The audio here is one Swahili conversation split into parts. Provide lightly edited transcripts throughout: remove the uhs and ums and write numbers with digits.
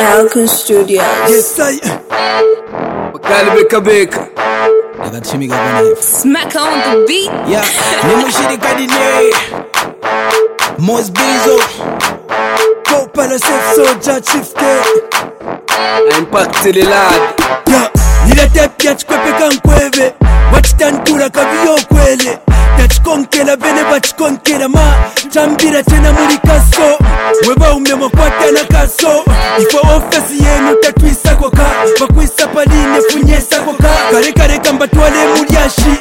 Alku Studios. Yes, I. Beka beka. Smack on the beat. Yeah, nimushiri kadine. Mos Bizo. Go para safe soldier chief K. Impact the lad. Yeah, nilete pia chikwepe kankweve. Wachitantura kabiyo kwele. Tachikonkela bene bachikonkela ma. Chambira tena muri kaso. Weba umemo kwata na kaso. Ifo ofesi yenu tatwisa kwa ka. Bakwisa paline funyesa kwa ka. Kare kamba tuwale muliashi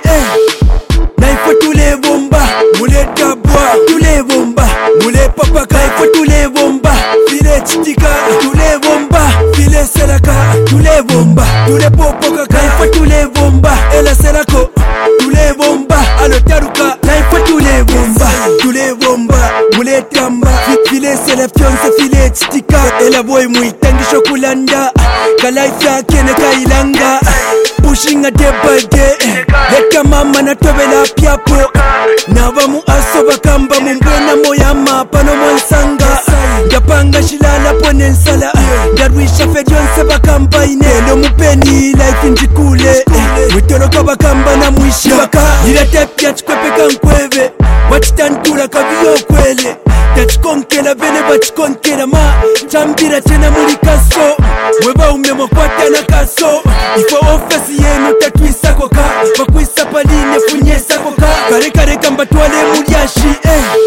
na ifo tule bomba. Mule tabwa tule bomba. Mule papaka ifo tule bomba. File chitika tule bomba. File seraka tule bomba. Tule popoka ka ifo tule bomba. Ela serako tule bomba. Alo taruka na ifo tule bomba. Tule bomba mule tamba. File selefionse file chitika. Ela boy muitangisho kulanda. Kalife yake ne kailanga. Pushing a day by day. Leka mama na tobela piapo. Nava mu aso bakamba mumbwena moya mapa no monsanga. Yapanga shilala pone nsala. Darwisha fedionse bakamba inelo mupeni life njikule. Mwitoloka bakamba na mwishi waka. Nilete pia chikwepe kankweve. Wachitantura kabiyo kwele. Tachikonkela bene bachikonkela ma. Chambira tena muri kaso. Weba umemo kwata na kaso. Ifo ofesi yenu tatwisa kwa ka. Bakwisa paline funyesa kwa ka. Kare kamba tuwale muliashi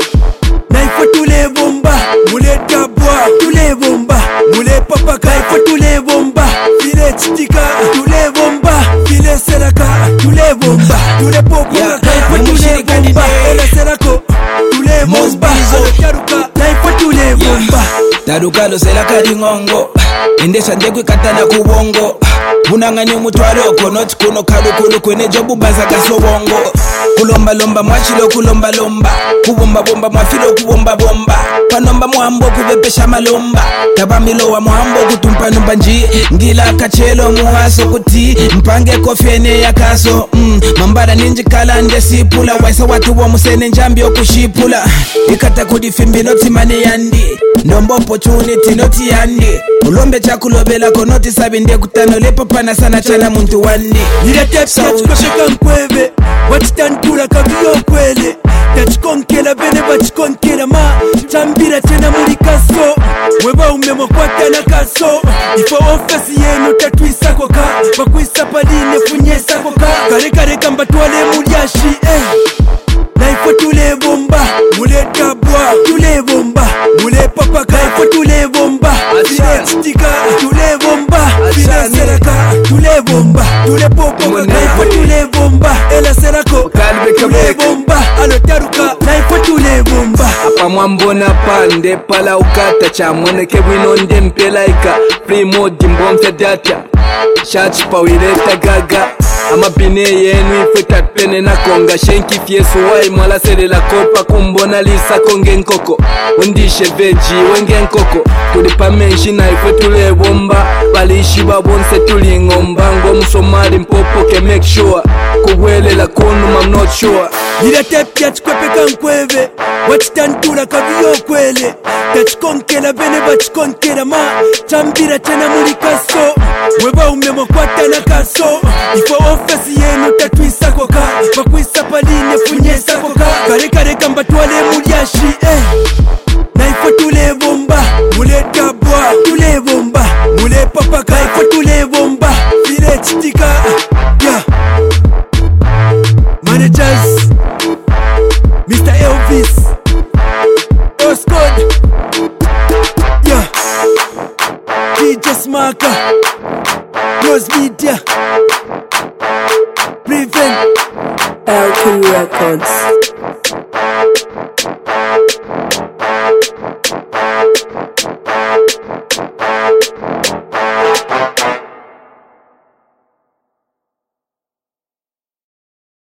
na ifo tule bomba. Mule tabwa tule bomba. Mule papaka ifo tule bomba. File chitika tule bomba. File seraka tule bomba. Tule popoka ifo tule bomba. Ela serako tule bomba. Alo taruka na ifo tule bomba. Taruka lo seraka ringongo. Endesha ndekwe katana kubongo. Bunanganye umutwale okonoti kuno kalukulu kwene jobu baza kasobongo. Kulomba lomba mwachilo kulomba lomba. Kubomba bomba mwafilo kubomba bomba. Panomba mwambo kubepesha malomba. Tabamilo wa mwambo kutumpa numba nji. Ngila kachelo muhaso kuti. Mpange kofene ya kaso. Mambara ninji kala nje sipula. Waisa watu wa musene njambi okushipula. Ikata kudifimbi noti mane yandi. Nombo opportunity noti yandi. Ulombe chakulobela konoti sabinde kutano lepo pana sana chana muntu wandi. Nilete pia chikwepe kankweve. Wachitantura kabiyo kwele. Tachikonkela bene bachikonkela ma. Chambira tena muri kaso. Weba umemo kwata na kaso. Ifo ofesi yenu tatwisa kwa ka. Bakwisa paline funyesa kwa ka. Kare kamba tuwale muliashi na ifo tule bomba. Mule tabwa tule bomba. Mule papaka ifo tule bomba. File chitika tule bomba. File seraka tule bomba. Tule popoka ifo tule bomba. Ela serako tule bomba. Alo taruka na ifo tule bomba. Apa mwambona pande pala ukata. Chamone kebwino nde mpelaika. Free mode mbomfe data. Shachi pawileta gaga. Amabine yenu ife tatpene na konga. Shenki fiesu wai mwala sele la kopa. Kumbona lisa konge nkoko. Undishe veji wenge nkoko. Tulipa menshi na ife tule bomba. Balishi babonse tuli ngomba. Ngo musomali mpopo ke make sure. Kuwele la konu I'm not sure. Nilete pia chikwepe kankweve. Wachitantura kabiyo kwele. Tachikonkela bene bachikonkela ma. Chambira tena muri kaso. Weba umemo kwata na kaso. Ifo ofesi yenu tatwisa kwa ka. Bakwisa paline funyesa kwa ka. Kare kamba tuwale muliashi na ifo tule bomba. Mule tabwa tule bomba. Mule papaka ifo tule bomba. File chitika yeah. Managers Mr. Elvis Oscod yeah. DJ Smarka Rose Media Prevent Alku Records.